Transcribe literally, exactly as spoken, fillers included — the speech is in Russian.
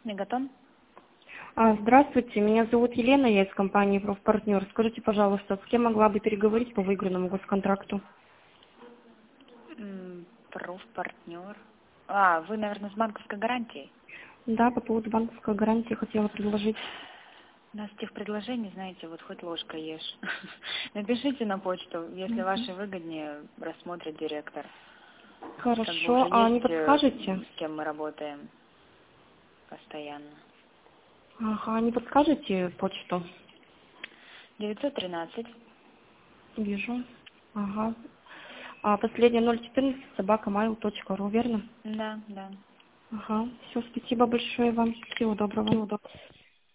Мегатон? А, Здравствуйте, меня зовут Елена, я из компании «Профпартнер». Скажите, пожалуйста, с кем могла бы переговорить по выигранному госконтракту? М, Профпартнер. А, вы, наверное, с банковской гарантией? Да, по поводу банковской гарантии хотела предложить. У нас тех предложений, знаете, вот хоть ложкой ешь. Напишите на почту, если Мгм. ваши выгоднее, рассмотрит директор. Как бы уже Хорошо, а не есть, э, подскажете? с кем мы работаем постоянно. Ага, не подскажете почту? девятьсот тринадцать. Вижу. Ага. А последняя ноль четырнадцать собака mail точка ру, верно? Да, да. Ага. Все, спасибо большое вам. Всего доброго. Всего доброго.